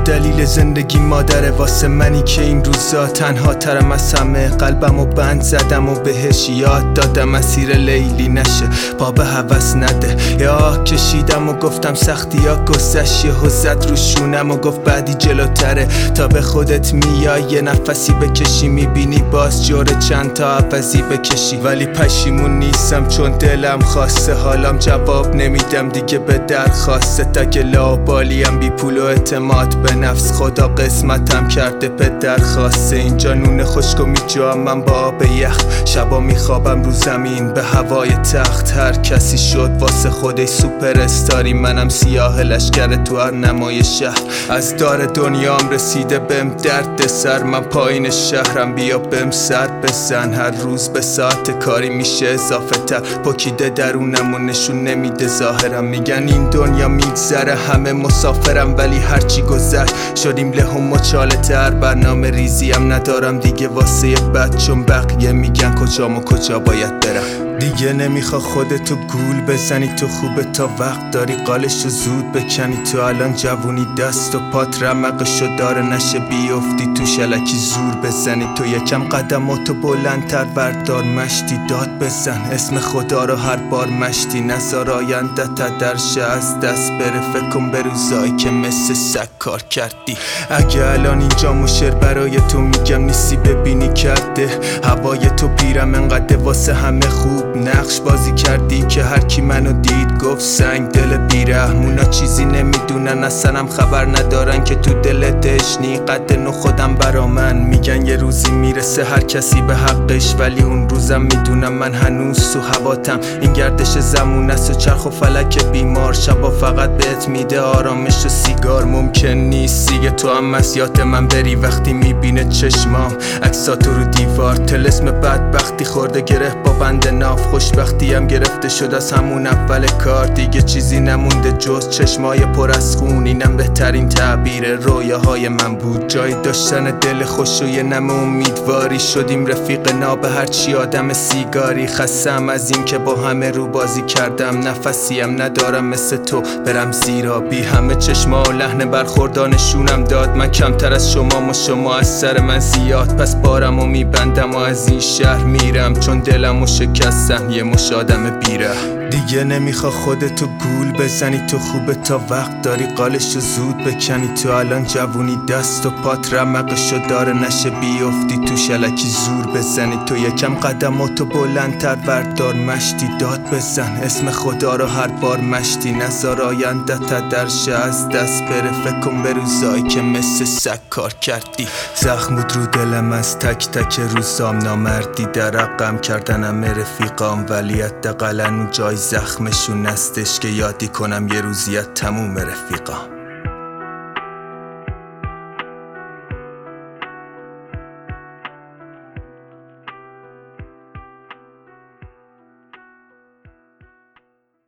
دلیل زندگی مادره واسه منی که این روزا تنها ترم از همه. قلبمو بند زدم و بهش یاد دادم مسیر لیلی نشه، پا به هوس نده. یا کشیدم و گفتم سختی ها گذشت، یهو زد رو شونم و گفت بعدی جلوتره. تا به خودت میای یه نفسی بکشی میبینی باز جوره چند تا عوضی بکشی. ولی پشیمون نیستم چون دلم خواسته، حالم جواب نمیدم دیگه به درخواست. اگه لاوبالیم بی پول و اعتماد به نفس، خدا قسمتم کرده پدر خواسته. اینجا نون خشک و میجام من با آب یخ، شبا میخوابم رو زمین به هوای تخت. هر کسی شد واسه خودش سوپر استاری، منم سیاه لشکر تو هر نمای شهر. از دار دنیام رسیده بهم درد سر، من پایین شهرم بیا بهم سر بزن. هر روز به ساعت کاری میشه اضافه تر، پکیده درونم و نشون نمیده ظاهرم. میگن این دنیا میگذره همه مسافرم، ولی هرچی گذشت شدیم له و مچاله تر. برنامه ریزیم ندارم دیگه واسه بد، چون بقیه میگن کجام و کجا باید برم. دیگه نمیخوا خودتو گول بزنی، تو خوبه تا وقت داری قالشو زود بکنی. تو الان جوونی دست و پات رمقشو داره نشه بیفتی تو شلکی زور بزنی. تو یکم قدماتو بلندتر بردار مشتی داد بزن، اسم خدا رو هر بار مشتی. نزار آیندت درشه از دست بره، فکر کن به روزایی که مثل سگ کار کردی. اگه الان اینجا مشر برای تو میگم نیستی ببینی کرده هوای تو پیرم انقدر واسه همه خوب نقش بازی کردی که هر کی منو دید گفت سنگ دل بیرحمونا چیزی نمیدونن، اصلا هم خبر ندارن که تو دل تشنی قد نو خودم برا من. میگن یه روزی میرسه هر کسی به حقش، ولی اون روزم میدونم من هنوز تو هواتم. این گردش زمون است و چرخ و فلک بیمار، شبا فقط بهت میده آرامش و سیگار. ممکن نیست دیگه تو هم مسیات من بری وقتی میبینه چشمام عکساتو رو دیوار. طلسم بدبختی خورده گره با بند ناف، خوشبختی هم گرفته شد از همون اول کار. دیگه چیزی نمونده جز چشمای پر از خون، اینم بهترین تعبیر رویاهای من بود. جای داشتن دل خوش و یه نم امیدواری، شدیم رفیق ناب هرچی آدم سیگاری. خستم از این که با همه رو بازی کردم، نفسیم ندارم مثل تو برم زیرا بی. همه چشما و لحن برخوردانشونم داد، من کمتر از شما و شما از سر من زیاد. پس بارم و میبندم و از این شهر میرم، چون دلم و شکستم یه مش آدم بیره. دیگه نمیخوا خودتو گول بزنی، تو خوبه تا وقت داری قالشو زود بکنی. تو الان جوونی دست و پات رمقشو داره نشه بیفتی تو شلکی زور بزنی. تو یکم قدماتو بلندتر بردار مشتی داد بزن، اسم خدا رو هر بار مشتی. نزار آیندت درشه از دست بره، فکر کن به روزایی که مثل سگ کار کردی. زخمود رو دلم از تک تک روزام، نامردی در رقم کردنم رفیقام، ولی حداقل اون جای زخمشون نستش که یادی کنم یه روزیت تموم رفیقام.